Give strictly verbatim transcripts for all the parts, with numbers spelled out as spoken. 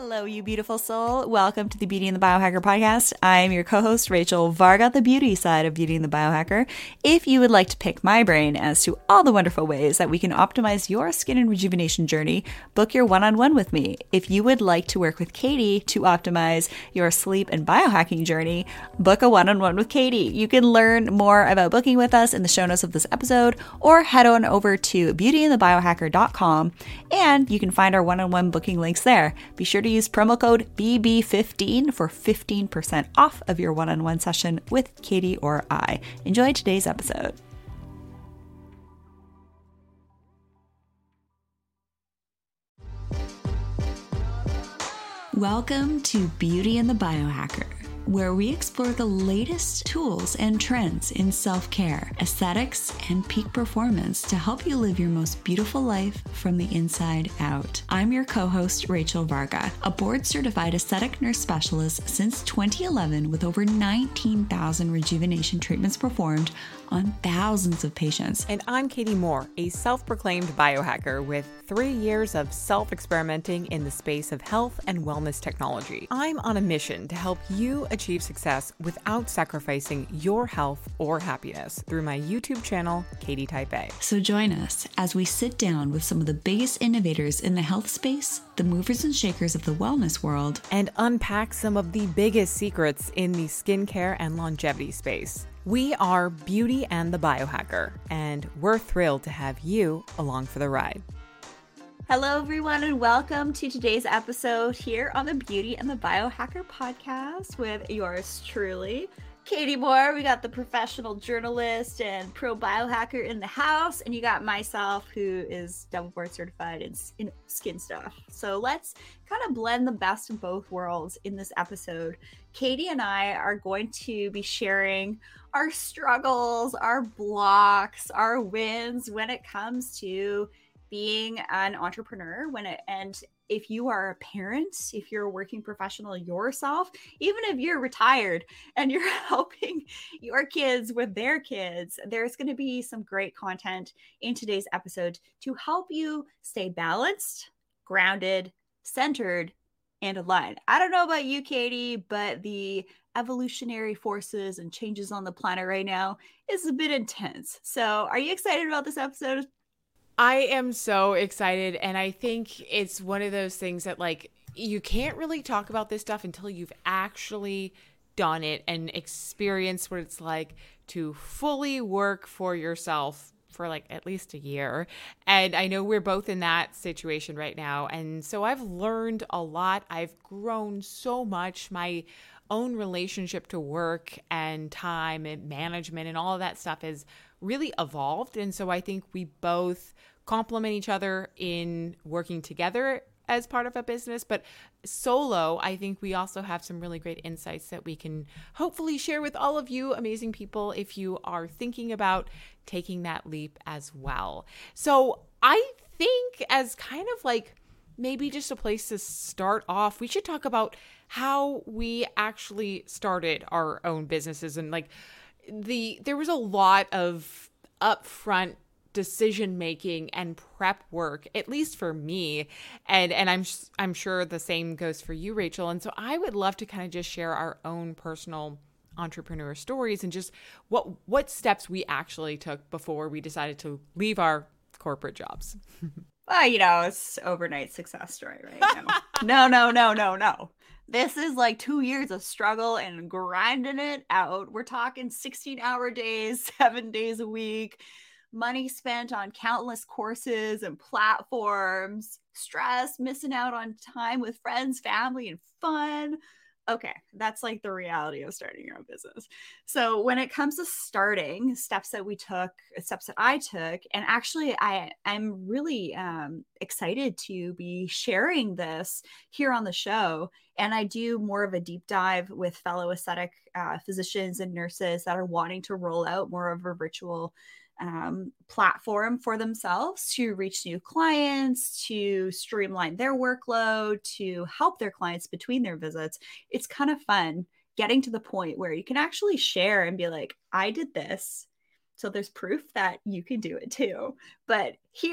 Hello, you beautiful soul. Welcome to the Beauty and the Biohacker podcast. I'm your co-host, Rachel Varga, the beauty side of Beauty and the Biohacker. If you would like to pick my brain as to all the wonderful ways that we can optimize your skin and rejuvenation journey, book your one-on-one with me. If you would like to work with Katie to optimize your sleep and biohacking journey, book a one-on-one with Katie. You can learn more about booking with us in the show notes of this episode, or head on over to beauty and the biohacker dot com, and you can find our one-on-one booking links there. Be sure to use promo code B B fifteen for fifteen percent off of your one-on-one session with Katie or I. Enjoy today's episode. Welcome to Beauty and the Biohacker, where we explore the latest tools and trends in self-care, aesthetics, and peak performance to help you live your most beautiful life from the inside out. I'm your co-host, Rachel Varga, a board-certified aesthetic nurse specialist since twenty eleven with over nineteen thousand rejuvenation treatments performed on thousands of patients. And I'm Katie Moore, a self-proclaimed biohacker with three years of self-experimenting in the space of health and wellness technology. I'm on a mission to help you achieve success without sacrificing your health or happiness through my YouTube channel, Katie Type A. So join us as we sit down with some of the biggest innovators in the health space, the movers and shakers of the wellness world, and unpack some of the biggest secrets in the skincare and longevity space. We are Beauty and the Biohacker, and we're thrilled to have you along for the ride. Hello, everyone, and welcome to today's episode here on the Beauty and the Biohacker podcast with yours truly, Katie Moore. We got the professional journalist and pro biohacker in the house, and you got myself, who is double board certified in, in skin stuff. So let's kind of blend the best of both worlds in this episode. Katie and I are going to be sharing our struggles, our blocks, our wins when it comes to being an entrepreneur, when it, and if you are a parent, if you're a working professional yourself, even if you're retired and you're helping your kids with their kids, there's going to be some great content in today's episode to help you stay balanced, grounded, centered, and aligned. I don't know about you, Katie, but the evolutionary forces and changes on the planet right now is a bit intense. So are you excited about this episode? I am so excited, and I think it's one of those things that, like, you can't really talk about this stuff until you've actually done it and experienced what it's like to fully work for yourself for like at least a year. And I know we're both in that situation right now. And so I've learned a lot. I've grown so much. My own relationship to work and time and management and all of that stuff has really evolved. And so I think we both complement each other in working together as part of a business, but solo, I think we also have some really great insights that we can hopefully share with all of you amazing people if you are thinking about taking that leap as well. So I think, as kind of like maybe just a place to start off, we should talk about how we actually started our own businesses. And like the there was a lot of upfront decision making and prep work, at least for me, and and I'm I'm sure the same goes for you, Rachel. And so I would love to kind of just share our own personal entrepreneur stories and just what what steps we actually took before we decided to leave our corporate jobs. Well, you know, it's overnight success story, right? No, no, no, no, no. This is like two years of struggle and grinding it out. We're talking sixteen hour days, seven days a week. Money spent on countless courses and platforms, stress, missing out on time with friends, family, and fun. Okay, that's like the reality of starting your own business. So when it comes to starting, steps that we took, steps that I took, and actually I, I'm really um, excited to be sharing this here on the show. And I do more of a deep dive with fellow aesthetic uh, physicians and nurses that are wanting to roll out more of a virtual Um, platform for themselves to reach new clients, to streamline their workload, to help their clients between their visits. It's kind of fun getting to the point where you can actually share and be like, I did this. So there's proof that you can do it too. But here,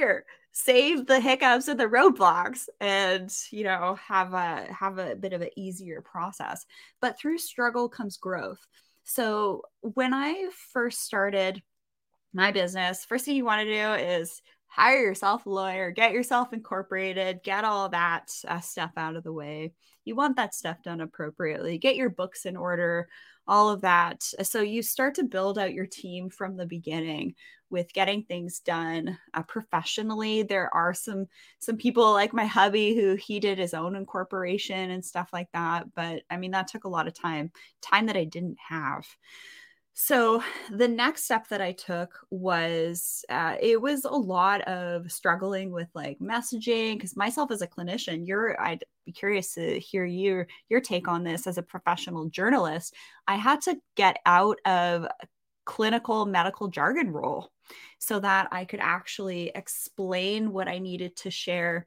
save the hiccups and the roadblocks and, you know, have a have a bit of an easier process. But through struggle comes growth. So when I first started my business, first thing you want to do is hire yourself a lawyer, get yourself incorporated, get all that uh, stuff out of the way. You want that stuff done appropriately, get your books in order, all of that. So you start to build out your team from the beginning with getting things done uh, professionally. There are some some people like my hubby who he did his own incorporation and stuff like that. But I mean, that took a lot of time, time that I didn't have. So the next step that I took was uh, it was a lot of struggling with like messaging because myself as a clinician, you're I'd be curious to hear your your take on this as a professional journalist. I had to get out of clinical medical jargon role so that I could actually explain what I needed to share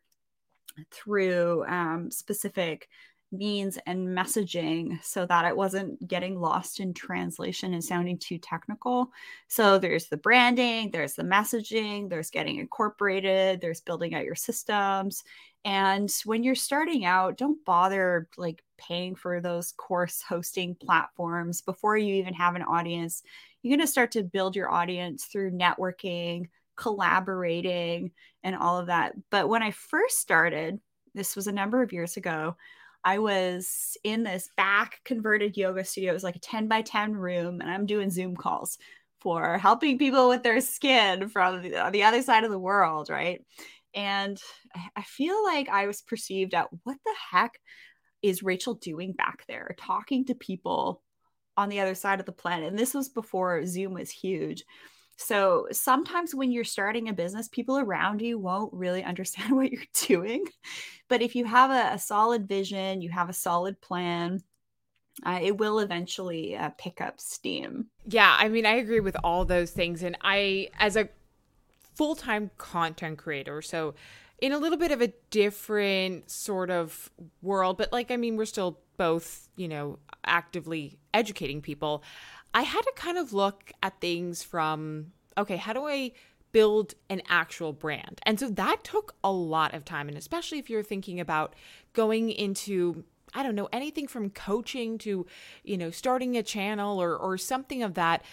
through um, specific means and messaging so that it wasn't getting lost in translation and sounding too technical. So there's the branding, there's the messaging, there's getting incorporated, there's building out your systems. And when you're starting out, don't bother like paying for those course hosting platforms before you even have an audience. You're going to start to build your audience through networking, collaborating, and all of that. But when I first started, this was a number of years ago, I was in this back converted yoga studio. It was like a ten by ten room, and I'm doing Zoom calls for helping people with their skin from the, the other side of the world, right? And I feel like I was perceived at what the heck is Rachel doing back there, talking to people on the other side of the planet? And this was before Zoom was huge. So sometimes when you're starting a business, people around you won't really understand what you're doing. But if you have a, a solid vision, you have a solid plan, uh, it will eventually uh, pick up steam. Yeah, I mean, I agree with all those things. And I, as a full-time content creator, so in a little bit of a different sort of world, but like, I mean, we're still both, you know, actively educating people. I had to kind of look at things from, okay, how do I build an actual brand? And so that took a lot of time. And especially if you're thinking about going into, I don't know, anything from coaching to, you know, starting a channel or or something of that.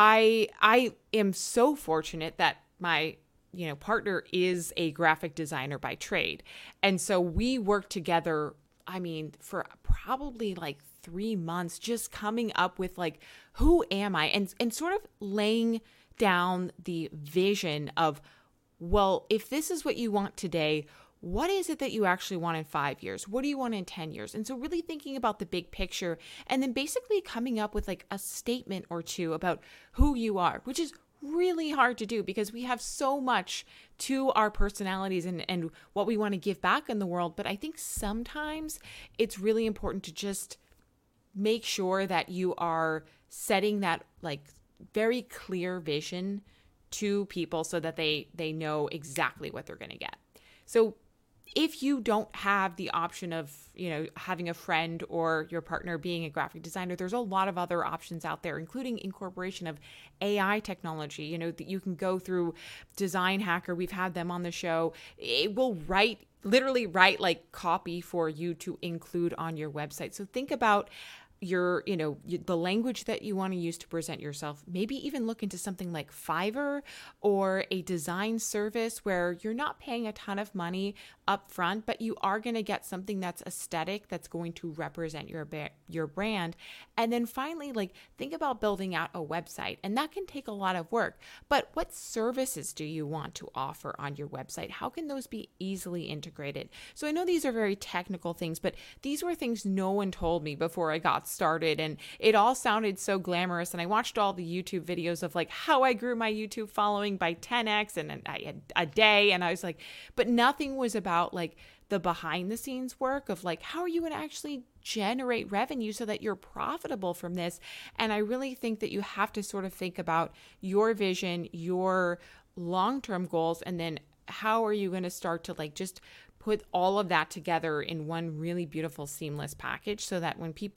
I I am so fortunate that my, you know, partner is a graphic designer by trade. And so we work together, I mean, for probably like three months, just coming up with like, who am I? And, and sort of laying down the vision of, well, if this is what you want today, what is it that you actually want in five years? What do you want in ten years? And so really thinking about the big picture and then basically coming up with like a statement or two about who you are, which is really hard to do because we have so much to our personalities and, and what we want to give back in the world. But I think sometimes it's really important to just make sure that you are setting that like very clear vision to people so that they they know exactly what they're going to get. So if you don't have the option of, you know, having a friend or your partner being a graphic designer, there's a lot of other options out there, including incorporation of A I technology. You know, that you can go through Design Hacker. We've had them on the show. It will write, literally write like copy for you to include on your website. So think about your, you know, the language that you want to use to present yourself. Maybe even look into something like Fiverr or a design service where you're not paying a ton of money up front, but you are going to get something that's aesthetic, that's going to represent your ba- your brand. And then finally, like, think about building out a website, and that can take a lot of work. But what services do you want to offer on your website? How can those be easily integrated? So I know these are very technical things, but these were things no one told me before I got started, and it all sounded so glamorous. And I watched all the YouTube videos of like how I grew my YouTube following by ten x and I had a day, and I was like, but nothing was about like the behind the scenes work of like, how are you going to actually generate revenue so that you're profitable from this? And I really think that you have to sort of think about your vision, your long-term goals, and then how are you going to start to like just put all of that together in one really beautiful seamless package so that when people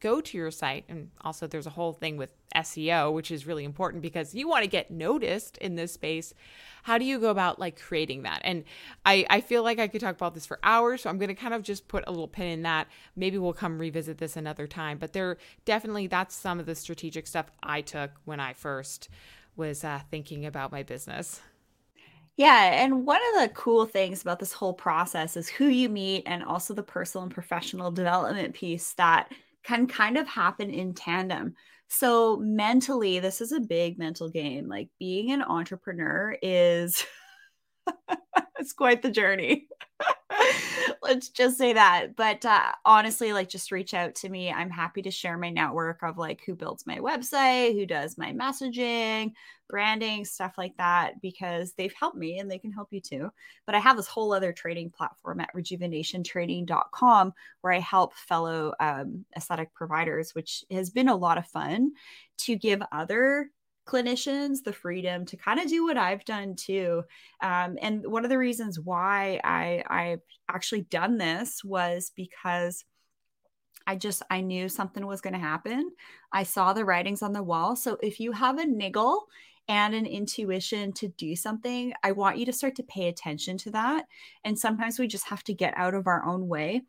go to your site, and also there's a whole thing with S E O, which is really important because you want to get noticed in this space. How do you go about like creating that? And I, I feel like I could talk about this for hours, so I'm going to kind of just put a little pin in that. Maybe we'll come revisit this another time, but there definitely, that's some of the strategic stuff I took when I first was uh, thinking about my business. Yeah, and one of the cool things about this whole process is who you meet and also the personal and professional development piece that can kind of happen in tandem. So mentally, this is a big mental game. Like being an entrepreneur is it's quite the journey. Let's just say that. But uh, honestly, like just reach out to me. I'm happy to share my network of like who builds my website, who does my messaging, branding, stuff like that, because they've helped me and they can help you too. But I have this whole other training platform at rejuvenation training dot com where I help fellow um, aesthetic providers, which has been a lot of fun to give other clinicians the freedom to kind of do what I've done too. Um, and one of the reasons why I I've actually done this was because I just I knew something was going to happen. I saw the writings on the wall. So if you have a niggle and an intuition to do something, I want you to start to pay attention to that. And sometimes we just have to get out of our own way.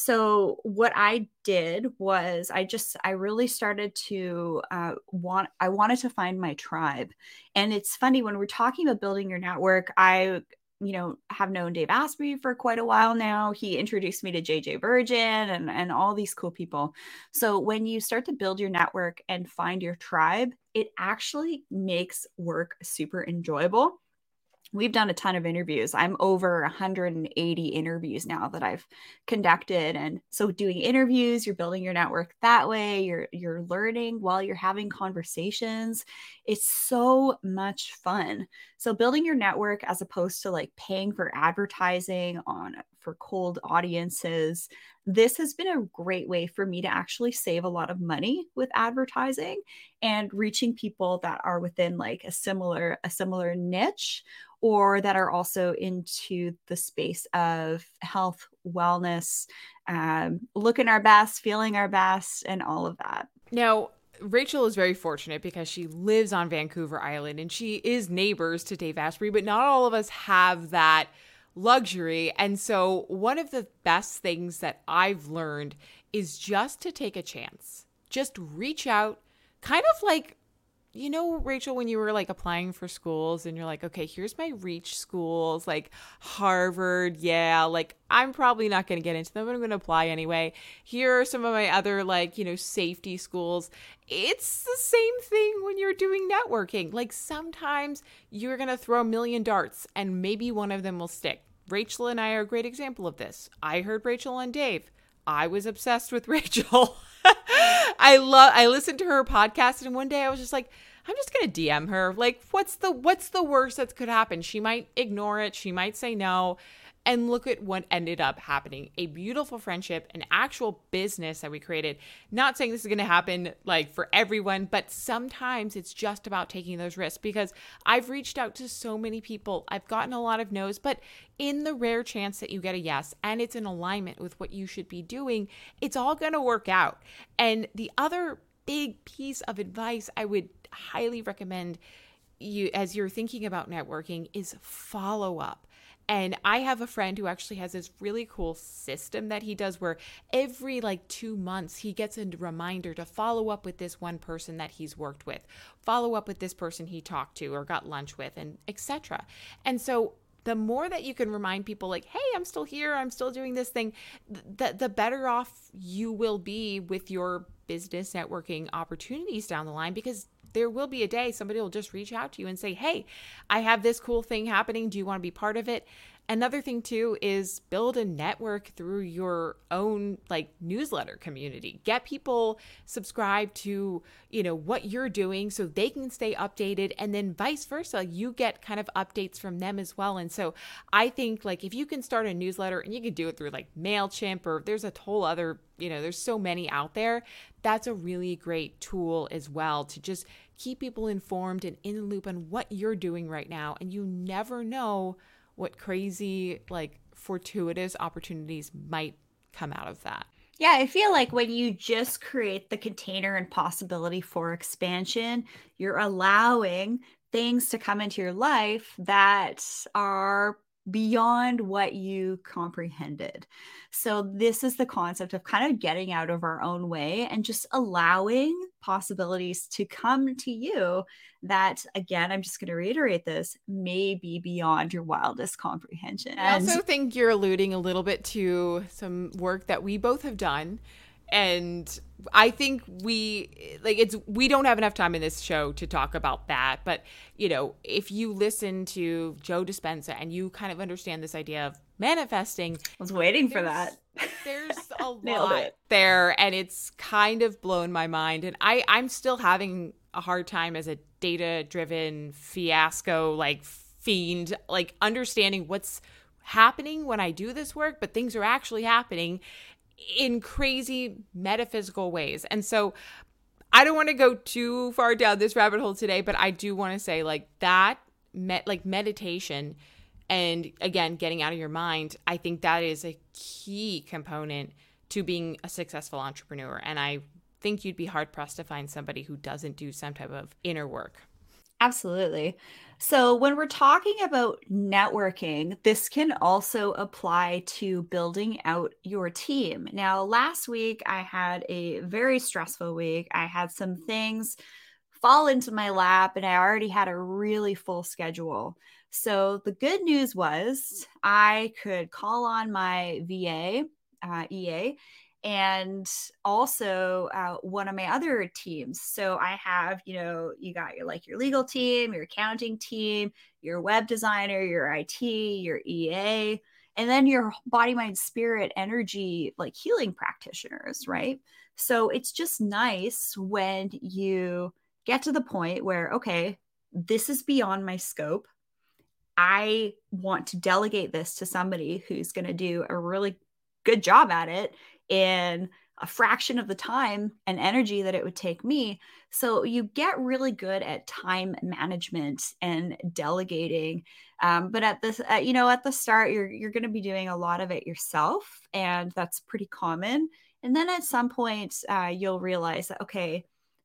So what I did was I just, I really started to uh, want, I wanted to find my tribe. And it's funny when we're talking about building your network, I, you know, have known Dave Asprey for quite a while now. He introduced me to J J Virgin and, and all these cool people. So when you start to build your network and find your tribe, it actually makes work super enjoyable. We've done a ton of interviews. I'm over one hundred eighty interviews now that I've conducted. And so doing interviews, you're building your network that way. You're you're learning while you're having conversations. It's so much fun. So building your network as opposed to like paying for advertising on for cold audiences. This has been a great way for me to actually save a lot of money with advertising and reaching people that are within like a similar a similar niche, or that are also into the space of health, wellness, um, looking our best, feeling our best, and all of that. Now, Rachel is very fortunate because she lives on Vancouver Island and she is neighbors to Dave Asprey, but not all of us have that luxury. And so one of the best things that I've learned is just to take a chance. Just reach out, kind of like, you know, Rachel, when you were like applying for schools and you're like, okay, here's my reach schools, like Harvard. Yeah, like I'm probably not going to get into them, but I'm going to apply anyway. Here are some of my other like, you know, safety schools. It's the same thing when you're doing networking. Like sometimes you're going to throw a million darts and maybe one of them will stick. Rachel and I are a great example of this. I heard Rachel on Dave. I was obsessed with Rachel. I love, I listened to her podcast and one day I was just like, I'm just going to D M her. Like, what's the, what's the worst that could happen? She might ignore it. She might say no. And look at what ended up happening. A beautiful friendship, an actual business that we created. Not saying this is going to happen like for everyone, but sometimes it's just about taking those risks because I've reached out to so many people. I've gotten a lot of no's, but in the rare chance that you get a yes and it's in alignment with what you should be doing, it's all going to work out. And the other big piece of advice I would highly recommend you as you're thinking about networking is follow up. And I have a friend who actually has this really cool system that he does where every like two months he gets a reminder to follow up with this one person that he's worked with, follow up with this person he talked to or got lunch with, and et cetera. And so the more that you can remind people like, hey, I'm still here, I'm still doing this thing, the, the better off you will be with your business networking opportunities down the line, because there will be a day somebody will just reach out to you and say, hey, I have this cool thing happening. Do you want to be part of it? Another thing too is build a network through your own like newsletter community. Get people subscribed to, you know, what you're doing so they can stay updated, and then vice versa. You get kind of updates from them as well. And so I think like if you can start a newsletter, and you can do it through like MailChimp, or there's a whole other, you know, there's so many out there. That's a really great tool as well to just keep people informed and in the loop on what you're doing right now. And you never know what crazy, like fortuitous opportunities might come out of that. Yeah, I feel like when you just create the container and possibility for expansion, you're allowing things to come into your life that are beyond what you comprehended. So, this is the concept of kind of getting out of our own way and just allowing possibilities to come to you that, again, I'm just going to reiterate this, may be beyond your wildest comprehension. I And also think you're alluding a little bit to some work that we both have done. And I think we like it's we don't have enough time in this show to talk about that. But, you know, if you listen to Joe Dispenza and you kind of understand this idea of manifesting, I was waiting for there's, that. there's a Nailed lot it. there, and it's kind of blown my mind. And I, I'm still having a hard time as a data-driven fiasco, like fiend, like understanding what's happening when I do this work, but things are actually happening in crazy metaphysical ways. And so I don't want to go too far down this rabbit hole today, but I do want to say like that, met, like meditation and again, getting out of your mind, I think that is a key component to being a successful entrepreneur. And I think you'd be hard pressed to find somebody who doesn't do some type of inner work. Absolutely. So, when we're talking about networking, this can also apply to building out your team. Now, last week I had a very stressful week. I had some things fall into my lap, and I already had a really full schedule. So, the good news was I could call on my V A, uh, E A, and also uh, one of my other teams. So I have, you know, you got your like your legal team, your accounting team, your web designer, your I T, your E A, and then your body, mind, spirit, energy, like healing practitioners, right? So it's just nice when you get to the point where, okay, this is beyond my scope. I want to delegate this to somebody who's going to do a really good job at it in a fraction of the time and energy that it would take me. So you get really good at time management and delegating. Um, but at this, uh, you know, at the start, you're you're going to be doing a lot of it yourself, and that's pretty common. And then at some point, uh, you'll realize that okay,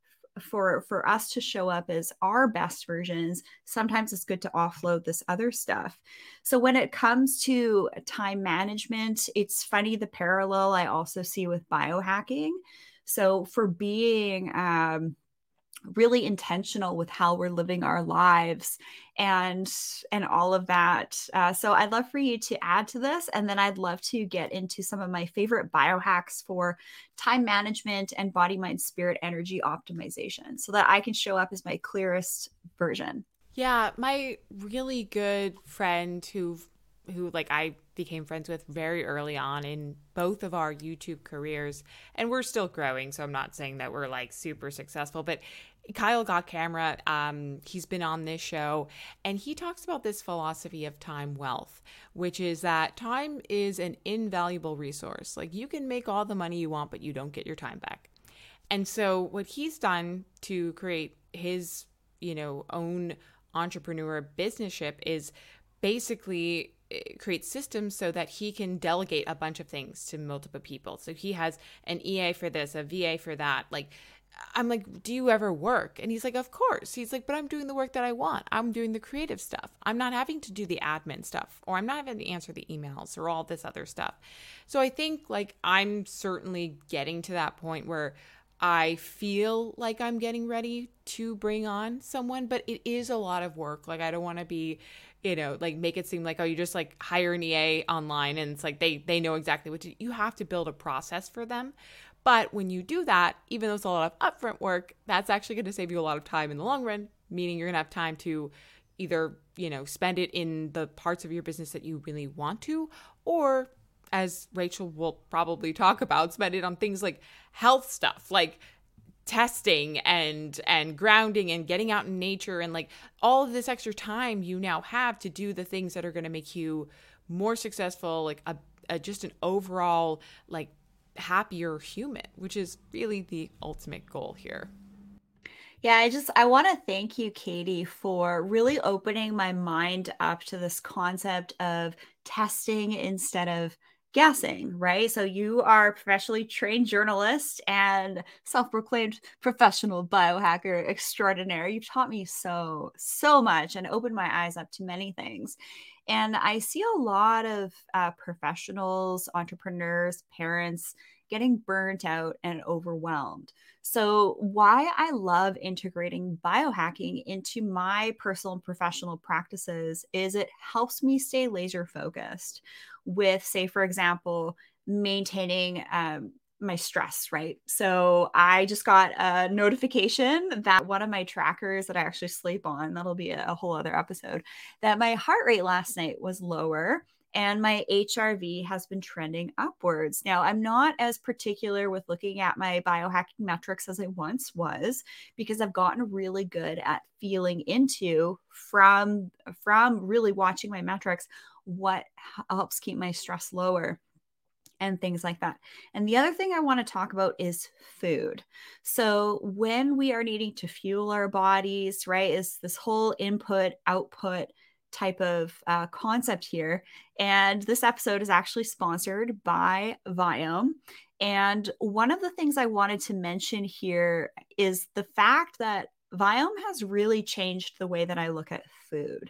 for for us to show up as our best versions, sometimes it's good to offload this other stuff. So when it comes to time management, it's funny the parallel I also see with biohacking. So for being um, really intentional with how we're living our lives and and all of that. Uh, so I'd love for you to add to this, and then I'd love to get into some of my favorite biohacks for time management and body, mind, spirit, energy optimization, so that I can show up as my clearest version. Yeah, my really good friend who who like I became friends with very early on in both of our YouTube careers, and we're still growing, so I'm not saying that we're like super successful, but Kyle Got Camera, um, he's been on this show, and he talks about this philosophy of time wealth, which is that time is an invaluable resource. Like you can make all the money you want, but you don't get your time back. And so what he's done to create his, you know, own entrepreneur business ship is basically create systems so that he can delegate a bunch of things to multiple people. So he has an E A for this, a V A for that. Like, I'm like, do you ever work? And he's like, of course. He's like, but I'm doing the work that I want. I'm doing the creative stuff. I'm not having to do the admin stuff, or I'm not having to answer the emails or all this other stuff. So I think like I'm certainly getting to that point where I feel like I'm getting ready to bring on someone, but it is a lot of work. Like I don't want to be, you know, like make it seem like, oh, you just like hire an E A online and it's like they they know exactly what to do. You have to build a process for them. But when you do that, even though it's a lot of upfront work, that's actually going to save you a lot of time in the long run, meaning you're going to have time to either, you know, spend it in the parts of your business that you really want to, or as Rachel will probably talk about, spend it on things like health stuff, like testing and and grounding and getting out in nature, and like all of this extra time you now have to do the things that are going to make you more successful, like a, a just an overall like happier human, which is really the ultimate goal here. Yeah, I just I want to thank you, Katie, for really opening my mind up to this concept of testing instead of guessing, right? So you are a professionally trained journalist and self-proclaimed professional biohacker extraordinaire. You've taught me so, so much and opened my eyes up to many things. And I see a lot of uh, professionals, entrepreneurs, parents getting burnt out and overwhelmed. So, why I love integrating biohacking into my personal and professional practices is it helps me stay laser focused with, say, for example, maintaining um, my stress, right? So I just got a notification that one of my trackers that I actually sleep on, that'll be a, a whole other episode, that my heart rate last night was lower and my H R V has been trending upwards. Now, I'm not as particular with looking at my biohacking metrics as I once was because I've gotten really good at feeling into from from really watching my metrics what helps keep my stress lower and things like that. And the other thing I want to talk about is food. So when we are needing to fuel our bodies, right, is this whole input output type of uh, concept here. And this episode is actually sponsored by Viome. And one of the things I wanted to mention here is the fact that Viome has really changed the way that I look at food.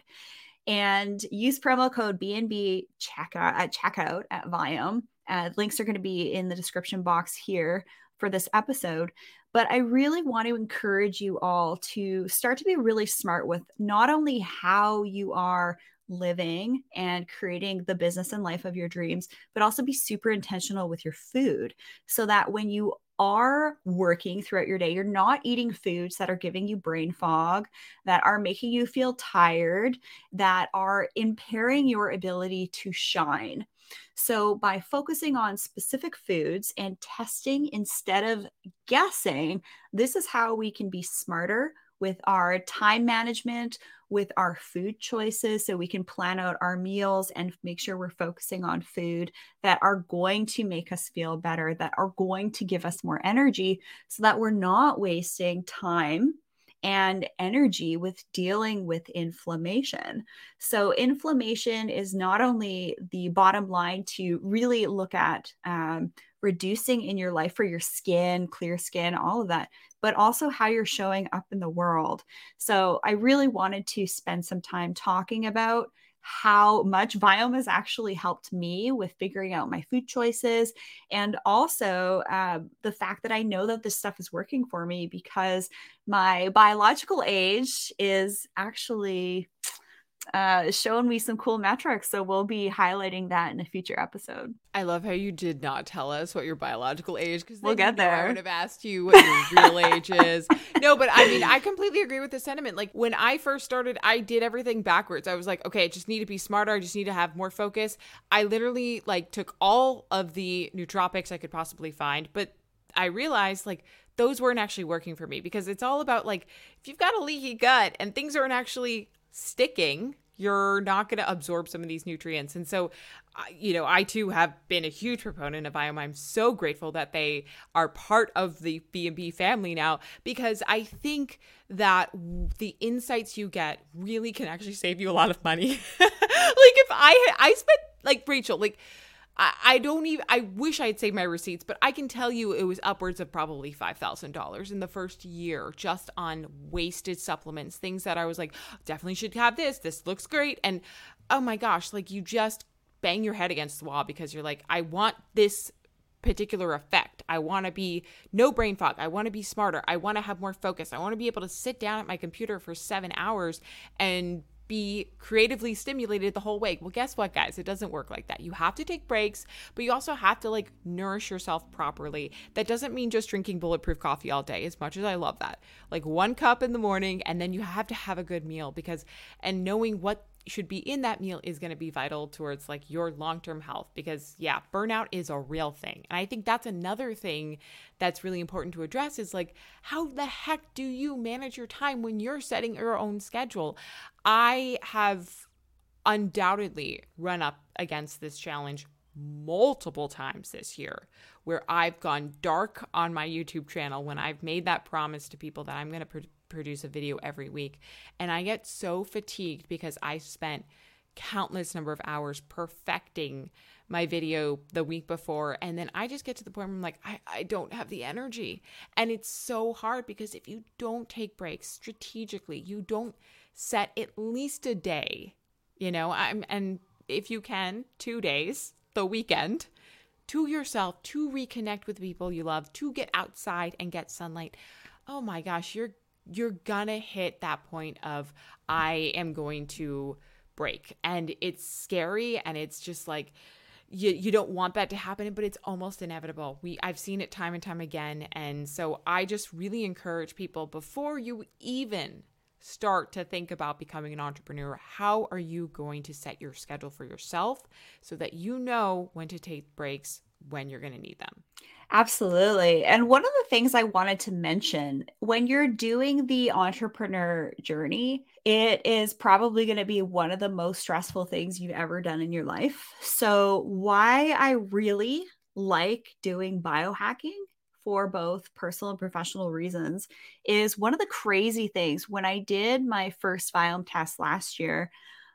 And use promo code B N B checkout at checkout at Viome. Uh, links are going to be in the description box here for this episode. But I really want to encourage you all to start to be really smart with not only how you are living and creating the business and life of your dreams, but also be super intentional with your food so that when you are working throughout your day, you're not eating foods that are giving you brain fog, that are making you feel tired, that are impairing your ability to shine. So by focusing on specific foods and testing instead of guessing, this is how we can be smarter with our time management, with our food choices, so we can plan out our meals and make sure we're focusing on food that are going to make us feel better, that are going to give us more energy, so that we're not wasting time and energy with dealing with inflammation. So inflammation is not only the bottom line to really look at um, reducing in your life for your skin, clear skin, all of that, but also how you're showing up in the world. So I really wanted to spend some time talking about how much Viome has actually helped me with figuring out my food choices. And also uh, the fact that I know that this stuff is working for me because my biological age is actually uh, showing me some cool metrics. So we'll be highlighting that in a future episode. I love how you did not tell us what your biological age, because we'll get there. I would have asked you what your real age is. No, but I mean, I completely agree with the sentiment. Like when I first started, I did everything backwards. I was like, okay, I just need to be smarter. I just need to have more focus. I literally like took all of the nootropics I could possibly find, but I realized like those weren't actually working for me, because it's all about like, if you've got a leaky gut and things aren't actually sticking, you're not going to absorb some of these nutrients. And so, you know, I too have been a huge proponent of Viome. I'm so grateful that they are part of the B and B family now, because I think that the insights you get really can actually save you a lot of money. Like if I, I spent like Rachel, like I, I don't even, I wish I had saved my receipts, but I can tell you it was upwards of probably five thousand dollars in the first year just on wasted supplements, things that I was like, definitely should have this. This looks great. And oh my gosh, like you just bang your head against the wall because you're like, I want this particular effect. I want to be no brain fog. I want to be smarter. I want to have more focus. I want to be able to sit down at my computer for seven hours and be creatively stimulated the whole way. Well, guess what, guys? It doesn't work like that. You have to take breaks, but you also have to like nourish yourself properly. That doesn't mean just drinking bulletproof coffee all day, as much as I love that. Like one cup in the morning, and then you have to have a good meal, because, and knowing what should be in that meal is going to be vital towards like your long-term health, because yeah, burnout is a real thing. And I think that's another thing that's really important to address is like, how the heck do you manage your time when you're setting your own schedule? I have undoubtedly run up against this challenge multiple times this year, where I've gone dark on my YouTube channel when I've made that promise to people that I'm going to pr- produce a video every week. And I get so fatigued because I spent countless number of hours perfecting my video the week before. And then I just get to the point where I'm like, I, I don't have the energy. And it's so hard because if you don't take breaks strategically, you don't set at least a day, you know, I'm, and if you can, two days, the weekend, to yourself, to reconnect with people you love, to get outside and get sunlight. Oh my gosh, you're you're gonna hit that point of I am going to break. And it's scary, and it's just like you you don't want that to happen, but it's almost inevitable. We I've seen it time and time again. And so I just really encourage people, before you even start to think about becoming an entrepreneur, how are you going to set your schedule for yourself so that you know when to take breaks when you're going to need them? Absolutely. And one of the things I wanted to mention, when you're doing the entrepreneur journey, it is probably going to be one of the most stressful things you've ever done in your life. So why I really like doing biohacking for both personal and professional reasons is one of the crazy things. When I did my first Viome test last year,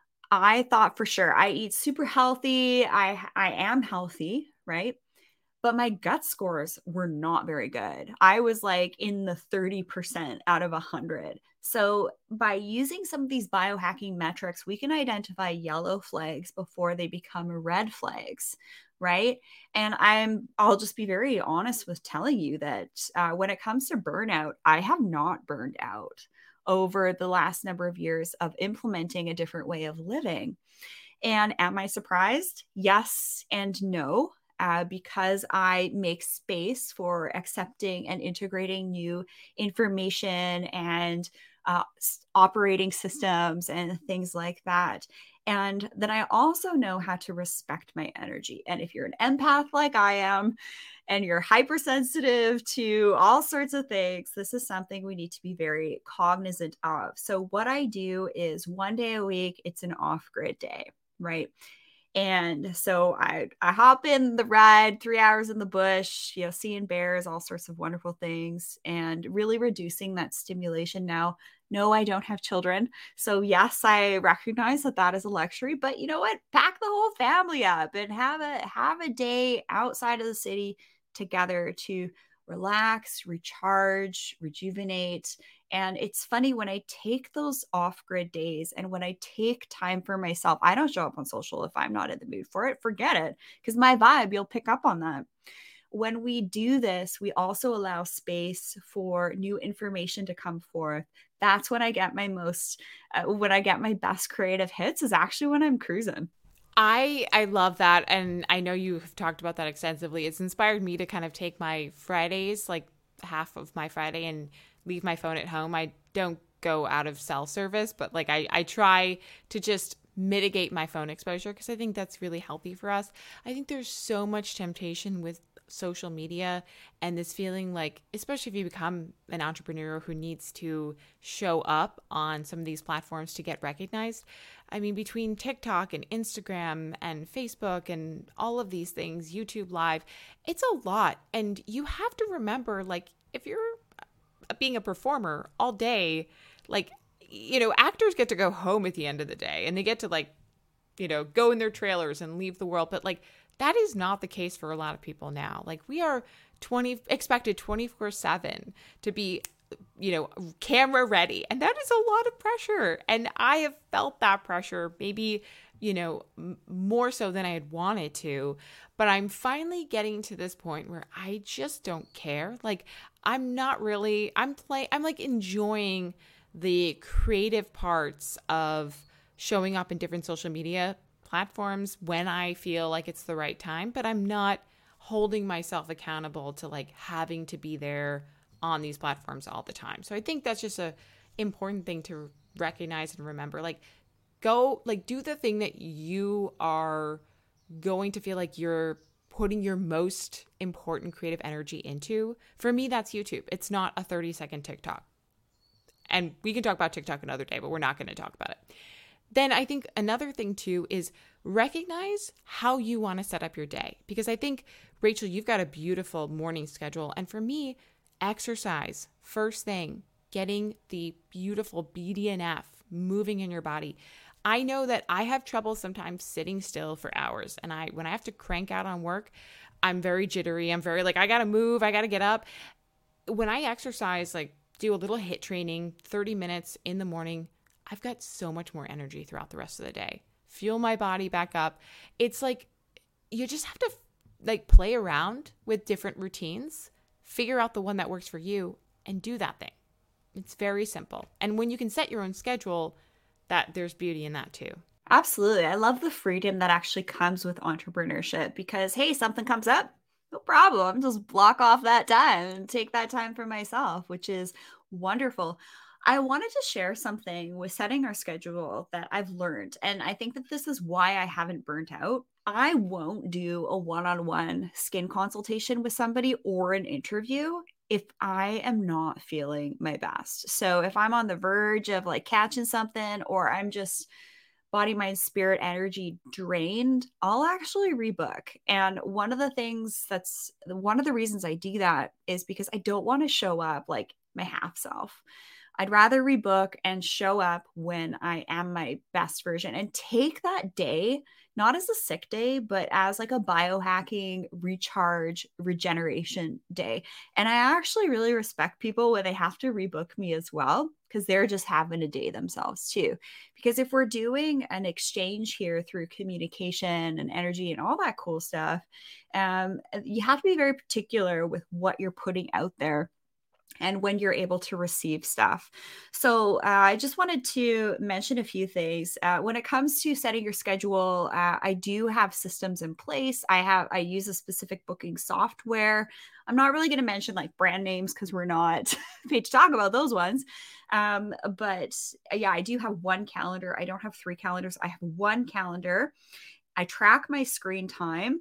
I thought for sure I eat super healthy. I I am healthy, right? But my gut scores were not very good. I was like in the thirty percent out of one hundred. So by using some of these biohacking metrics, we can identify yellow flags before they become red flags, right? And I'm, I'll just be very honest with telling you that uh, when it comes to burnout, I have not burned out over the last number of years of implementing a different way of living. And am I surprised? Yes and no. Uh, because I make space for accepting and integrating new information and uh, operating systems and things like that. And then I also know how to respect my energy. And if you're an empath like I am, and you're hypersensitive to all sorts of things, this is something we need to be very cognizant of. So what I do is one day a week, it's an off-grid day, right? And so I I hop in the ride, three hours in the bush, you know, seeing bears, all sorts of wonderful things, and really reducing that stimulation. Now, no, I don't have children. So yes, I recognize that that is a luxury, but you know what? Pack the whole family up and have a have a day outside of the city together to relax, recharge, rejuvenate. And it's funny, when I take those off-grid days and when I take time for myself, I don't show up on social if I'm not in the mood for it. Forget it, because my vibe, you'll pick up on that. When we do this, we also allow space for new information to come forth. That's when I get my most, uh, when I get my best creative hits, is actually when I'm cruising. I I love that, and I know you have talked about that extensively. It's inspired me to kind of take my Fridays, like half of my Friday, and leave my phone at home. I don't go out of cell service, but like I, I try to just mitigate my phone exposure because I think that's really healthy for us. I think there's so much temptation with social media and this feeling like, especially if you become an entrepreneur who needs to show up on some of these platforms to get recognized. I mean, between TikTok and Instagram and Facebook and all of these things, YouTube Live, it's a lot. And you have to remember, like, if you're being a performer all day, like, you know, actors get to go home at the end of the day and they get to, like, you know, go in their trailers and leave the world. But like, that is not the case for a lot of people now. Like, we are twenty expected twenty-four seven to be, you know, camera ready. And that is a lot of pressure. And I have felt that pressure, maybe, you know, m- more so than I had wanted to. But I'm finally getting to this point where I just don't care. Like, I'm not really, I'm playing, I'm like enjoying the creative parts of showing up in different social media platforms when I feel like it's the right time, but I'm not holding myself accountable to like having to be there on these platforms all the time. So I think that's just a important thing to recognize and remember. Like, go, like, do the thing that you are going to feel like you're putting your most important creative energy into. For me, that's YouTube. It's not a thirty second TikTok. And we can talk about TikTok another day, but we're not going to talk about it. Then I think another thing too is recognize how you want to set up your day. Because I think, Rachel, you've got a beautiful morning schedule. And for me, exercise, first thing, getting the beautiful B D N F moving in your body. I know that I have trouble sometimes sitting still for hours. And I, when I have to crank out on work, I'm very jittery. I'm very like, I got to move. I got to get up. When I exercise, like do a little HIIT training, thirty minutes in the morning, I've got so much more energy throughout the rest of the day. Fuel my body back up. It's like, you just have to like play around with different routines, figure out the one that works for you and do that thing. It's very simple. And when you can set your own schedule, that there's beauty in that too. Absolutely. I love the freedom that actually comes with entrepreneurship because, hey, something comes up, no problem. Just block off that time and take that time for myself, which is wonderful. I wanted to share something with setting our schedule that I've learned. And I think that this is why I haven't burnt out. I won't do a one-on-one skin consultation with somebody or an interview if I am not feeling my best. So if I'm on the verge of like catching something or I'm just body, mind, spirit, energy drained, I'll actually rebook. And one of the things that's one of the reasons I do that is because I don't want to show up like my half self. I'd rather rebook and show up when I am my best version and take that day, not as a sick day, but as like a biohacking, recharge, regeneration day. And I actually really respect people when they have to rebook me as well, because they're just having a day themselves too. Because if we're doing an exchange here through communication and energy and all that cool stuff, um, you have to be very particular with what you're putting out there and when you're able to receive stuff. So uh, I just wanted to mention a few things. Uh, when it comes to setting your schedule, uh, I do have systems in place. I have, I use a specific booking software. I'm not really going to mention like brand names because we're not paid to talk about those ones. Um, but yeah, I do have one calendar. I don't have three calendars. I have one calendar. I track my screen time.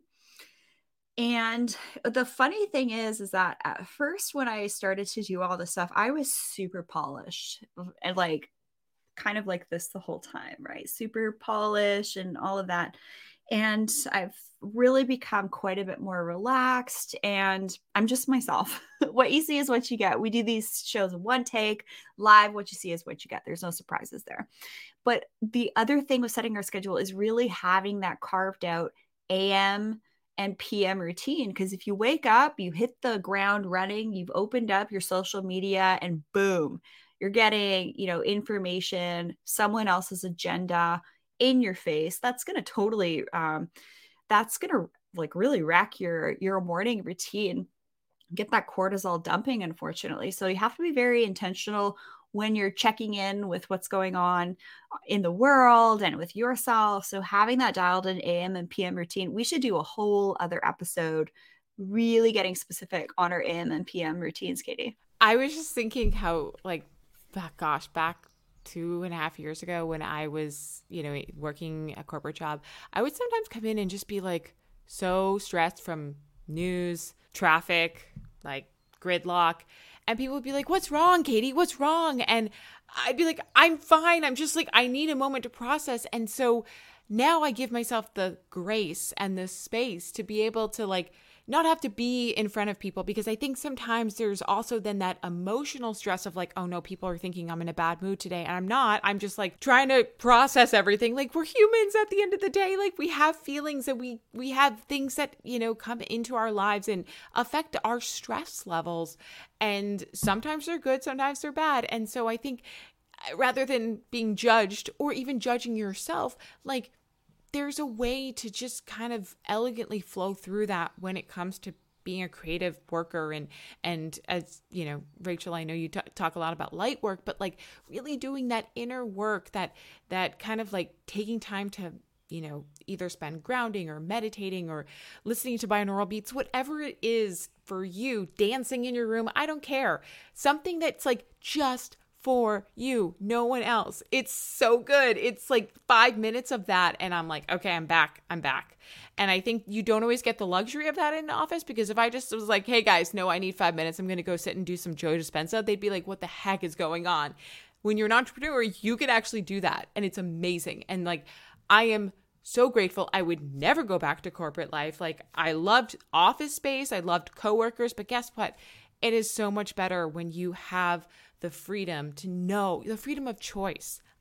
And the funny thing is, is that at first when I started to do all this stuff, I was super polished and like kind of like this the whole time, right? Super polished and all of that. And I've really become quite a bit more relaxed and I'm just myself. What you see is what you get. We do these shows in one take, live. What you see is what you get. There's no surprises there. But the other thing with setting our schedule is really having that carved out A M and P M routine. Because if you wake up, you hit the ground running, you've opened up your social media and boom, you're getting, you know, information, someone else's agenda in your face. That's going to totally, um, that's going to like really wreck your, your morning routine, get that cortisol dumping, unfortunately. So you have to be very intentional when you're checking in with what's going on in the world and with yourself. So having that dialed in A M and P M routine, we should do a whole other episode really getting specific on our A M and P M routines, Katie. I was just thinking how like, gosh, back two and a half years ago when I was, you know, working a corporate job, I would sometimes come in and just be like so stressed from news, traffic, like gridlock. And people would be like, what's wrong, Katie? What's wrong? And I'd be like, I'm fine. I'm just like, I need a moment to process. And so now I give myself the grace and the space to be able to like not have to be in front of people, because I think sometimes there's also then that emotional stress of like, oh no, people are thinking I'm in a bad mood today. And I'm not. I'm just like trying to process everything. Like we're humans at the end of the day. Like we have feelings and we, we have things that, you know, come into our lives and affect our stress levels. And sometimes they're good, sometimes they're bad. And so I think rather than being judged or even judging yourself, like there's a way to just kind of elegantly flow through that when it comes to being a creative worker. And, and as you know, Rachel, I know you t- talk a lot about light work, but like really doing that inner work, that, that kind of like taking time to, you know, either spend grounding or meditating or listening to binaural beats, whatever it is for you, dancing in your room. I don't care. Something that's like just for you, no one else. It's so good. It's like five minutes of that. And I'm like, okay, I'm back. I'm back. And I think you don't always get the luxury of that in the office, because if I just was like, hey guys, no, I need five minutes. I'm going to go sit and do some Joe Dispenza. They'd be like, what the heck is going on? When you're an entrepreneur, you can actually do that. And it's amazing. And like, I am so grateful. I would never go back to corporate life. Like I loved office space. I loved coworkers, but guess what? It is so much better when you have the freedom to know, the freedom of choice.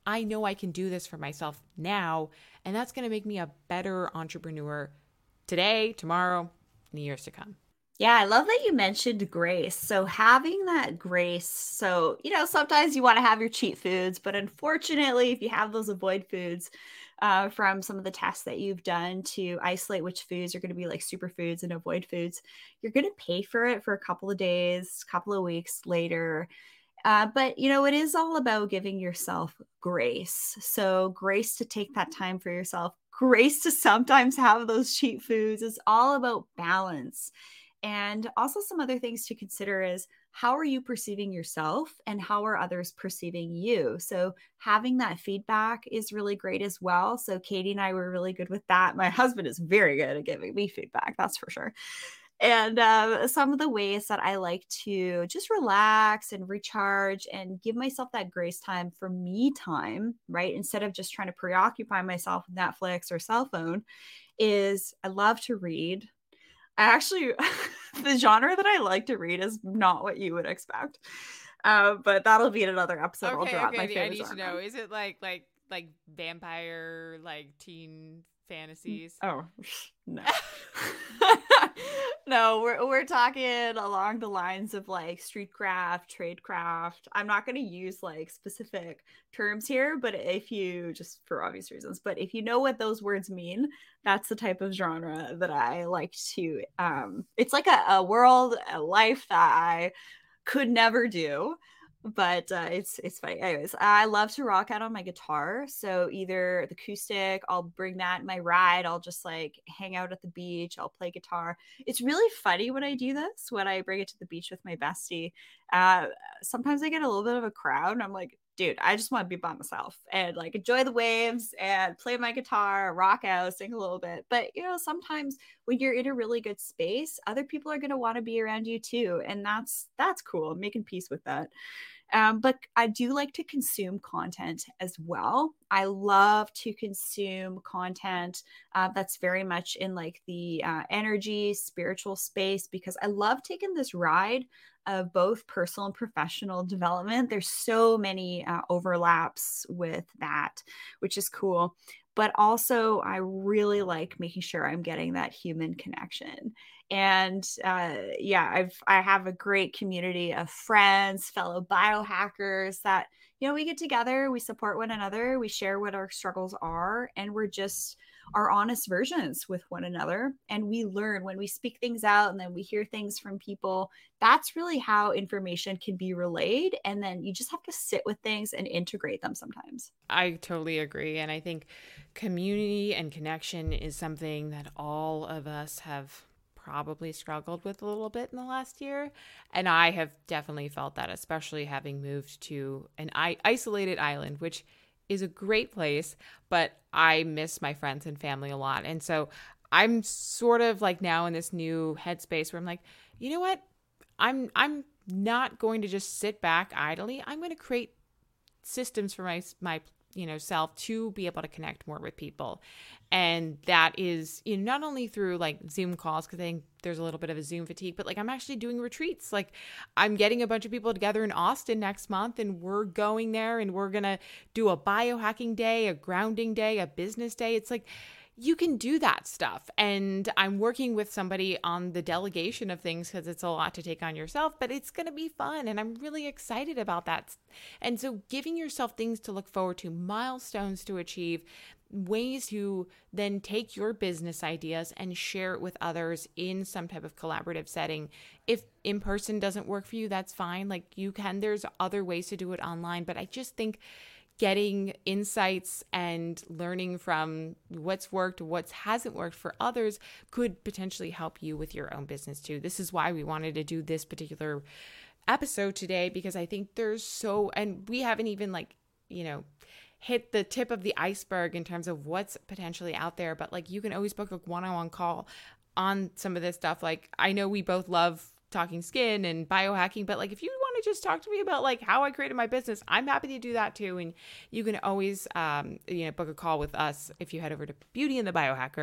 I know I can do this for myself now, and that's going to make me a better entrepreneur today, tomorrow, in the years to come. Yeah, I love that you mentioned grace. So having that grace, so, you know, sometimes you want to have your cheat foods, but unfortunately, if you have those avoid foods uh, from some of the tests that you've done to isolate which foods are going to be like superfoods and avoid foods, you're going to pay for it for a couple of days, couple of weeks later. Uh, but, you know, it is all about giving yourself grace. So grace to take that time for yourself, grace to sometimes have those cheat foods. It's all about balance. And also some other things to consider is how are you perceiving yourself and how are others perceiving you? So having that feedback is really great as well. So Katie and I were really good with that. My husband is very good at giving me feedback, that's for sure. And uh, some of the ways that I like to just relax and recharge and give myself that grace time for me time, right? Instead of just trying to preoccupy myself with Netflix or cell phone, is I love to read. I actually, the genre that I like to read is not what you would expect. Uh, but that'll be in another episode. Okay, I'll drop okay, my I favorite need genre. to know. Is it like like like vampire, like teen fantasies? Oh, no. No, we're we're talking along the lines of like street craft, trade craft. I'm not going to use like specific terms here, but if you just for obvious reasons, but if you know what those words mean, that's the type of genre that I like to um it's like a, a world, a life that I could never do. But uh, it's it's funny. Anyways, I love to rock out on my guitar. So either the acoustic, I'll bring that in my ride. I'll just like hang out at the beach. I'll play guitar. It's really funny when I do this, when I bring it to the beach with my bestie. Uh, sometimes I get a little bit of a crowd and I'm like, dude, I just want to be by myself and like enjoy the waves and play my guitar, rock out, sing a little bit. But, you know, sometimes when you're in a really good space, other people are going to want to be around you too. And that's, that's cool. I'm making peace with that. Um, but I do like to consume content as well. I love to consume content uh, that's very much in like the uh, energy, spiritual space, because I love taking this ride of both personal and professional development. There's so many uh, overlaps with that, which is cool. But also, I really like making sure I'm getting that human connection. And uh, yeah, I've I have a great community of friends, fellow biohackers that, you know, we get together, we support one another, we share what our struggles are, and we're just our honest versions with one another. And we learn when we speak things out and then we hear things from people. That's really how information can be relayed. And then you just have to sit with things and integrate them sometimes. I totally agree. And I think community and connection is something that all of us have probably struggled with a little bit in the last year. And I have definitely felt that, especially having moved to an I- isolated island, which is a great place, but I miss my friends and family a lot. And so I'm sort of like now in this new headspace where I'm like, you know what? I'm I'm not going to just sit back idly. I'm going to create systems for my my you know self to be able to connect more with people. And that is, you know, not only through like Zoom calls, because I think there's a little bit of a Zoom fatigue, but like I'm actually doing retreats. Like I'm getting a bunch of people together in Austin next month, and we're going there and we're going to do a biohacking day, a grounding day, a business day. It's like, you can do that stuff. And I'm working with somebody on the delegation of things because it's a lot to take on yourself, but it's going to be fun. And I'm really excited about that. And so giving yourself things to look forward to, milestones to achieve, ways to then take your business ideas and share it with others in some type of collaborative setting. If in person doesn't work for you, that's fine. Like you can, there's other ways to do it online. But I just think getting insights and learning from what's worked, what hasn't worked for others could potentially help you with your own business too. This is why we wanted to do this particular episode today, because I think there's so, and we haven't even like, you know, hit the tip of the iceberg in terms of what's potentially out there. But like you can always book a one-on-one call on some of this stuff. Like I know we both love talking skin and biohacking, but like if you want to just talk to me about like how I created my business, I'm happy to do that too. And you can always um you know book a call with us if you head over to Beauty and the Biohacker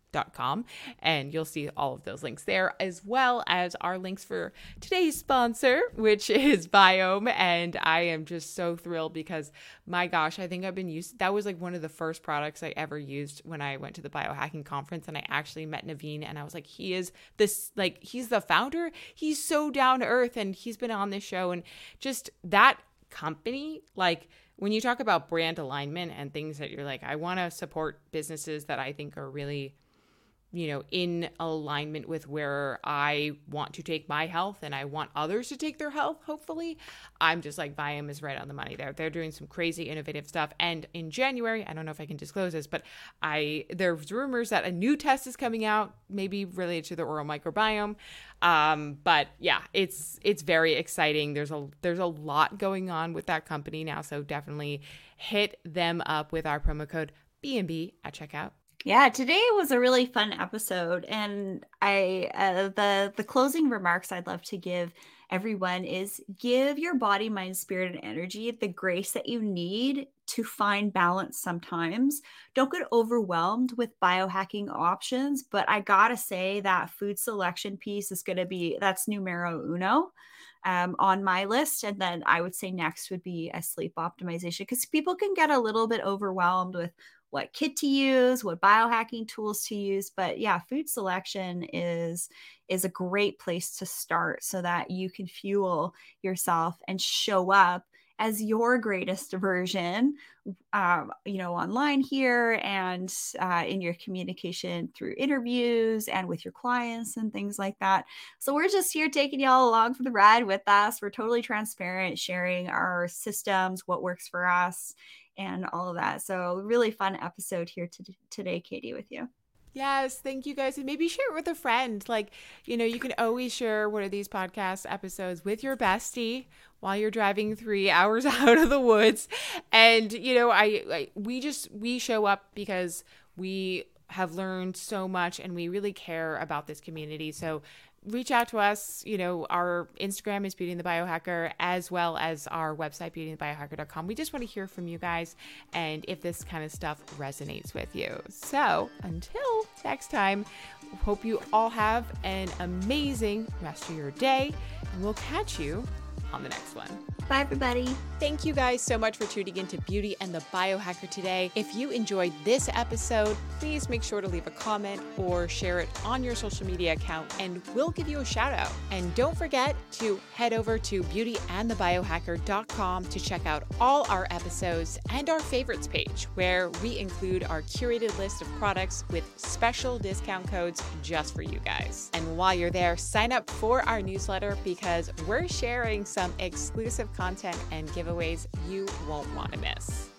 dot com, and you'll see all of those links there, as well as our links for today's sponsor, which is Biome. And I am just so thrilled because, my gosh, I think I've been used, that was like one of the first products I ever used when I went to the biohacking conference, and I actually met Naveen, and I was like, he is this, like, he's the founder. He's so down to earth, and he's been on this show, and just that company, like, when you talk about brand alignment and things that you're like, I want to support businesses that I think are really, you know, in alignment with where I want to take my health and I want others to take their health, hopefully. I'm just like, Biome is right on the money there. They're doing some crazy innovative stuff. And in January, I don't know if I can disclose this, but I there's rumors that a new test is coming out, maybe related to the oral microbiome. Um, but yeah, it's it's very exciting. There's a there's a lot going on with that company now. So definitely hit them up with our promo code B and B at checkout. Yeah, today was a really fun episode, and I uh, the the closing remarks I'd love to give everyone is give your body, mind, spirit, and energy the grace that you need to find balance sometimes. Don't get overwhelmed with biohacking options, but I gotta say that food selection piece is going to be, that's numero uno um, on my list. And then I would say next would be a sleep optimization, because people can get a little bit overwhelmed with what kit to use, what biohacking tools to use. But yeah, food selection is, is a great place to start so that you can fuel yourself and show up as your greatest version, um, you know, online here and uh, in your communication through interviews and with your clients and things like that. So we're just here taking y'all along for the ride with us. We're totally transparent, sharing our systems, what works for us, and all of that. So really fun episode here to, today, Katie, with you. Yes, thank you guys. And maybe share it with a friend. Like, you know, you can always share one of these podcast episodes with your bestie while you're driving three hours out of the woods. And, you know, I, I we just, we show up because we have learned so much and we really care about this community. So reach out to us. You know, our Instagram is Beauty and the Biohacker, as well as our website, beauty and the biohacker dot com. We just want to hear from you guys and if this kind of stuff resonates with you. So until next time, hope you all have an amazing rest of your day, and we'll catch you on the next one. Bye, everybody. Thank you guys so much for tuning into Beauty and the Biohacker today. If you enjoyed this episode, please make sure to leave a comment or share it on your social media account, and we'll give you a shout out. And don't forget to head over to beauty and the biohacker dot com to check out all our episodes and our favorites page, where we include our curated list of products with special discount codes just for you guys. And while you're there, sign up for our newsletter, because we're sharing some exclusive content and giveaways you won't want to miss.